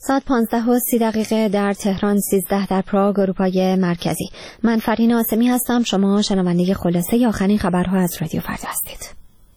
ساعت 15:30 در تهران، 13 در پراگ، اروپای مرکزی. من فرین آسمی هستم. شما شنونده خلاصه آخرین خبرها از رادیو فردا هستید.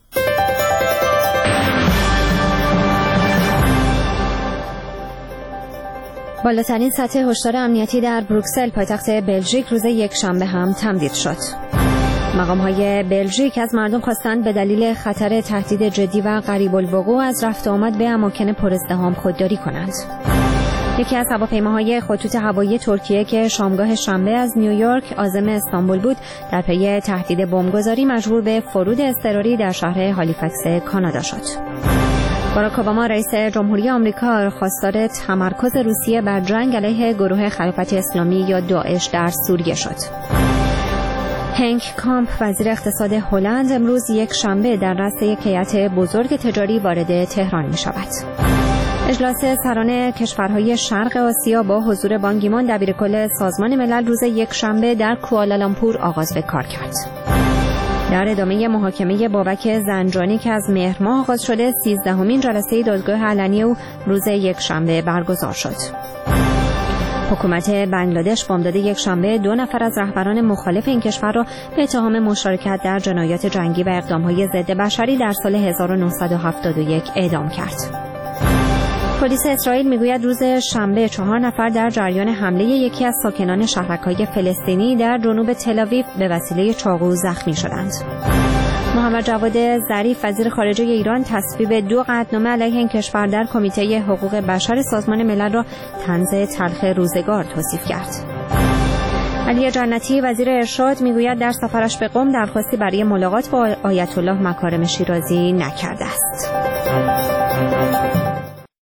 بالاترین سطح هشدار امنیتی در بروکسل، پایتخت بلژیک، روز یکشنبه هم تمدید شد. مقام‌های بلژیک از مردم خواستند به دلیل خطر تهدید جدی و قریب الوقوع از رفت و آمد به اماکن پرازدحام خودداری کنند. یکی از هواپیماهای خطوط هوایی ترکیه که شامگاه شنبه از نیویورک عازم استانبول بود، در پی تهدید بمبگذاری مجبور به فرود اضطراری در شهر هالیفکس کانادا شد. باراک اوباما رئیس جمهوری آمریکا خواستار تمرکز روسیه بر جنگ علیه گروه خلافت اسلامی یا داعش در سوریه شد. هنک کامپ وزیر اقتصاد هلند امروز یک شنبه در رأس یک هیئت بزرگ تجاری وارد تهران می شود. اجلاس سران کشورهای شرق آسیا با حضور بان کی مون دبیرکل سازمان ملل روز یک شنبه در کوالالامپور آغاز به کار کرد. در ادامه محاکمه بابک زنجانی که از مهر ماه آغاز شده، 13مین جلسه دادگاه علنی او روز یک شنبه برگزار شد. حکومت بنگلادش بامداد یک شنبه 2 نفر از رهبران مخالف این کشور را به اتهام مشارکت در جنایات جنگی و اقدام‌های ضد بشری در سال 1971 اعدام کرد. پلیس اسرائیل میگوید روز شنبه 4 نفر در جریان حمله یکی از ساکنان شهرک‌های فلسطینی در جنوب تل‌آویو به وسیله چاقو زخمی شدند. محمد جواد ظریف وزیر خارجه ایران تصویب 2 قطعنامه علیه این کشور در کمیته حقوق بشر سازمان ملل را طنز تلخ روزگار توصیف کرد. علی جنتی وزیر ارشاد میگوید در سفرش به قم درخواستی برای ملاقات با آیت الله مکارم شیرازی نکرده است.